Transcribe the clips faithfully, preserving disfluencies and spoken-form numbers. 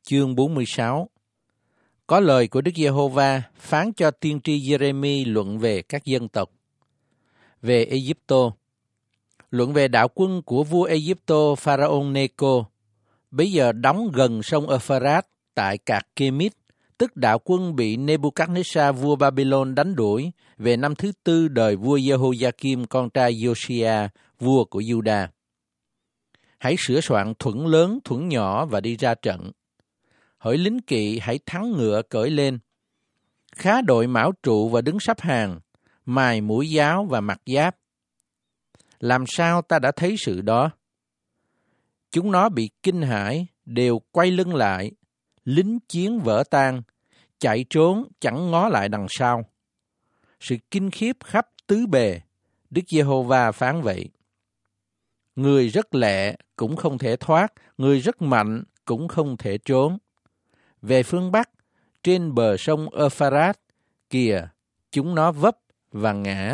Chương bốn mươi sáu. Có lời của Đức Giê-hô-va phán cho tiên tri Giê-rê-mi luận về các dân tộc. Về Ê-díp-tô, luận về đạo quân của vua Ê-díp-tô Pharaon Nê-cô, bấy giờ đóng gần sông Ơ-phơ-rát tại Cạc Kê-mít, tức đạo quân bị Nê-bu-cát-nê-sa vua Ba-bê-lôn đánh đuổi về năm thứ tư đời vua Giê-hô-gia-kim con trai Giô-si-a vua của Giu-đa. Hãy sửa soạn thuẫn lớn thuẫn nhỏ và đi ra trận. Hỡi lính kỵ, hãy thắng ngựa cởi lên. Khá đội mão trụ và đứng sắp hàng, mài mũi giáo và mặc giáp. Làm sao ta đã thấy sự đó? Chúng nó bị kinh hãi, đều quay lưng lại, lính chiến vỡ tan, chạy trốn chẳng ngó lại đằng sau. Sự kinh khiếp khắp tứ bề, Đức Giê-hô-va phán vậy. Người rất lẹ cũng không thể thoát, người rất mạnh cũng không thể trốn. Về phương Bắc, trên bờ sông Ơ-phơ-rát, kìa, chúng nó vấp và ngã.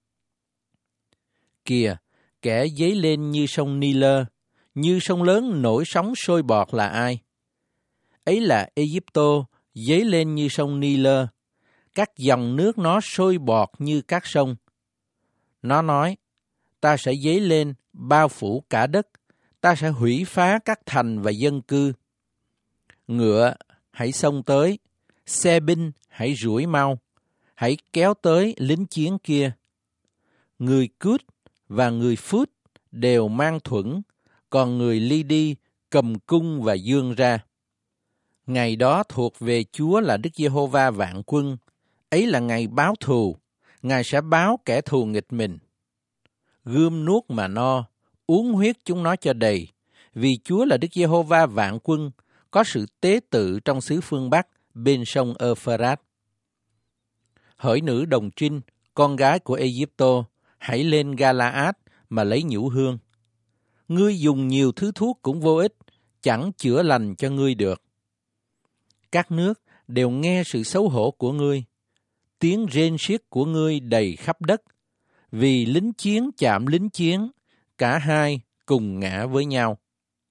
Kìa, kẻ dấy lên như sông Ni-lơ, như sông lớn nổi sóng sôi bọt là ai? Ấy là Ê-díp-tô dấy lên như sông Ni-lơ, các dòng nước nó sôi bọt như các sông. Nó nói, ta sẽ dấy lên bao phủ cả đất, ta sẽ hủy phá các thành và dân cư. Ngựa, hãy xông tới, xe binh, hãy rủi mau, hãy kéo tới lính chiến kia. Người Cút và người Phút đều mang thuẫn, còn người Ly-đi cầm cung và dương ra. Ngày đó thuộc về Chúa là Đức Giê-hô-va vạn quân, ấy là ngày báo thù, Ngài sẽ báo kẻ thù nghịch mình. Gươm nuốt mà no, uống huyết chúng nó cho đầy, vì Chúa là Đức Giê-hô-va vạn quân, có sự tế tự trong xứ phương Bắc bên sông Ơ-phơ-rát. Hỡi nữ đồng trinh, con gái của Ê-díp-tô, hãy lên Ga-la-át mà lấy nhũ hương. Ngươi dùng nhiều thứ thuốc cũng vô ích, chẳng chữa lành cho ngươi được. Các nước đều nghe sự xấu hổ của ngươi, tiếng rên xiết của ngươi đầy khắp đất, vì lính chiến chạm lính chiến, cả hai cùng ngã với nhau.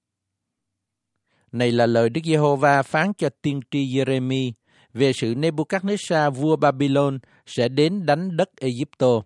Này là lời Đức Giê-hô-va phán cho tiên tri Giê-rê-mi về sự Nê-bu-cát-nê-sa vua Ba-bê-lôn sẽ đến đánh đất Ê-díp-tô.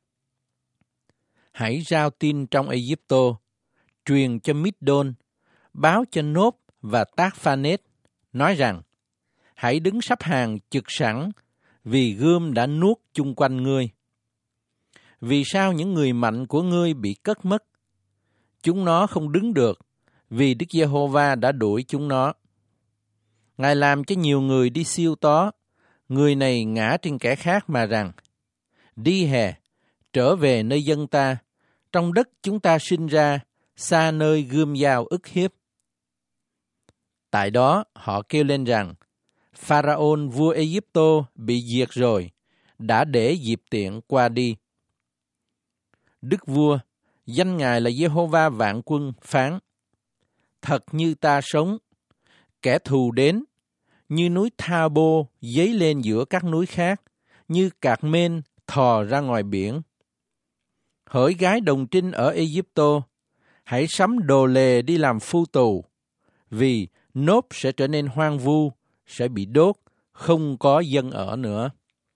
Hãy rao tin trong Ê-díp-tô, truyền cho Mít-đôn, báo cho Nốp và Tát-pha-nét, nói rằng, hãy đứng sắp hàng chực sẵn, vì gươm đã nuốt chung quanh ngươi. Vì sao những người mạnh của ngươi bị cất mất? Chúng nó không đứng được, vì Đức Giê-hô-va đã đuổi chúng nó. Ngài làm cho nhiều người đi siêu tó, người này ngã trên kẻ khác mà rằng, đi hè, trở về nơi dân ta, trong đất chúng ta sinh ra, xa nơi gươm dao ức hiếp. Tại đó họ kêu lên rằng, Pharaon vua Ê-díp-tô bị diệt rồi, đã để dịp tiện qua đi. Đức vua, danh Ngài là Giê-hô-va vạn quân, phán, thật như ta sống, kẻ thù đến, như núi Tha-bô dấy lên giữa các núi khác, như Cạc Mên thò ra ngoài biển. Hỡi gái đồng trinh ở Ê-díp-tô, hãy sắm đồ lề đi làm phu tù, vì Nốp sẽ trở nên hoang vu, sẽ bị đốt, không có dân ở nữa.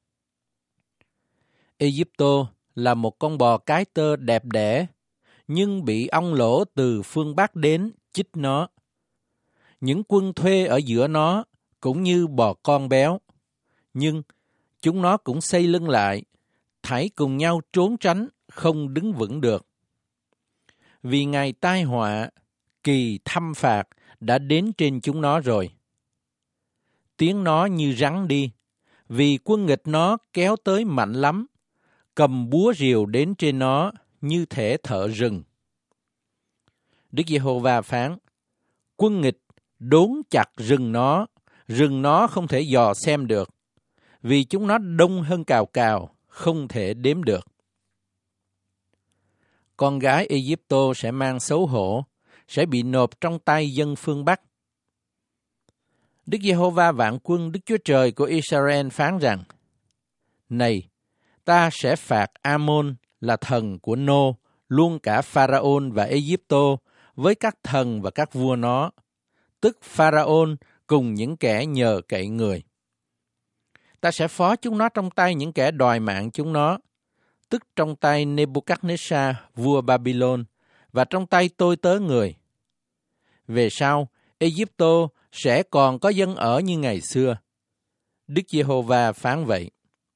Ê-díp-tô là một con bò cái tơ đẹp đẽ, nhưng bị ong lỗ từ phương Bắc đến chích nó. Những quân thuê ở giữa nó cũng như bò con béo, nhưng chúng nó cũng xây lưng lại, thảy cùng nhau trốn tránh, không đứng vững được. Vì ngày tai họa, kỳ thăm phạt đã đến trên chúng nó rồi. Tiếng nó như rắn đi, vì quân nghịch nó kéo tới mạnh lắm, cầm búa rìu đến trên nó như thể thợ rừng. Đức Giê-hô-va phán, quân nghịch đốn chặt rừng nó, rừng nó không thể dò xem được, vì chúng nó đông hơn cào cào, không thể đếm được. Con gái Ê-díp-tô sẽ mang xấu hổ, sẽ bị nộp trong tay dân phương Bắc. Đức Giê-hô-va vạn quân, Đức Chúa Trời của Israel phán rằng, này, ta sẽ phạt A-môn là thần của Nô, luôn cả Pharaon và Ê-díp-tô, với các thần và các vua nó, tức Pharaon cùng những kẻ nhờ cậy người. Ta sẽ phó chúng nó trong tay những kẻ đòi mạng chúng nó, tức trong tay Nebuchadnezzar, vua Babylon, và trong tay tôi tớ người. Về sau, Ai-cập sẽ còn có dân ở như ngày xưa. Đức Giê-hô-va phán vậy.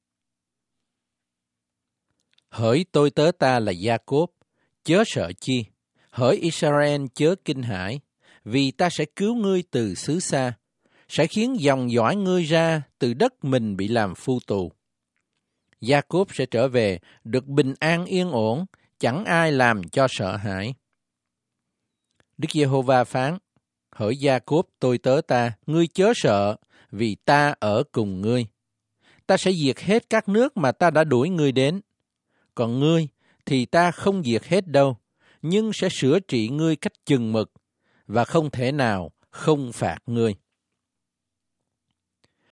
Hỡi tôi tớ ta là Gia-cốp, chớ sợ chi, hỡi Israel chớ kinh hãi, vì ta sẽ cứu ngươi từ xứ xa, sẽ khiến dòng dõi ngươi ra từ đất mình bị làm phu tù. Gia-cốp sẽ trở về được bình an yên ổn, chẳng ai làm cho sợ hãi. Đức Giê-hô-va phán, hỡi Gia-cốp tôi tớ ta, ngươi chớ sợ, vì ta ở cùng ngươi. Ta sẽ diệt hết các nước mà ta đã đuổi ngươi đến. Còn ngươi thì ta không diệt hết đâu, nhưng sẽ sửa trị ngươi cách chừng mực, và không thể nào không phạt ngươi.